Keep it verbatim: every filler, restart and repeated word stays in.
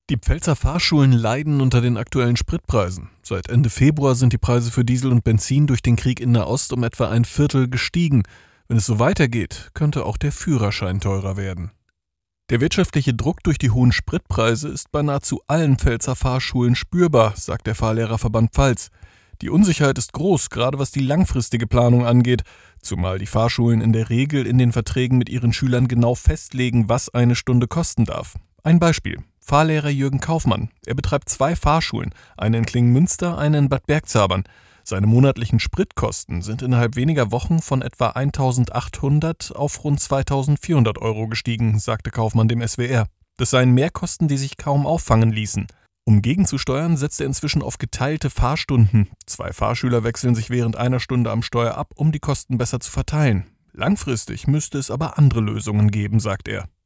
Die Pfälzer Fahrschulen leiden unter den aktuellen Spritpreisen. Seit Ende Februar sind die Preise für Diesel und Benzin durch den Krieg in Nahost um etwa ein Viertel gestiegen. Wenn es so weitergeht, könnte auch der Führerschein teurer werden. Der wirtschaftliche Druck durch die hohen Spritpreise ist bei nahezu allen Pfälzer Fahrschulen spürbar, sagt der Fahrlehrerverband Pfalz. Die Unsicherheit ist groß, gerade was die langfristige Planung angeht, zumal die Fahrschulen in der Regel in den Verträgen mit ihren Schülern genau festlegen, was eine Stunde kosten darf. Ein Beispiel: Fahrlehrer Jürgen Kaufmann. Er betreibt zwei Fahrschulen, eine in Klingmünster, eine in Bad Bergzabern. Seine monatlichen Spritkosten sind innerhalb weniger Wochen von etwa eintausendachthundert auf rund zweitausendvierhundert Euro gestiegen, sagte Kaufmann dem S W R. Das seien Mehrkosten, die sich kaum auffangen ließen. Um gegenzusteuern, setzt er inzwischen auf geteilte Fahrstunden. Zwei Fahrschüler wechseln sich während einer Stunde am Steuer ab, um die Kosten besser zu verteilen. Langfristig müsste es aber andere Lösungen geben, sagt er.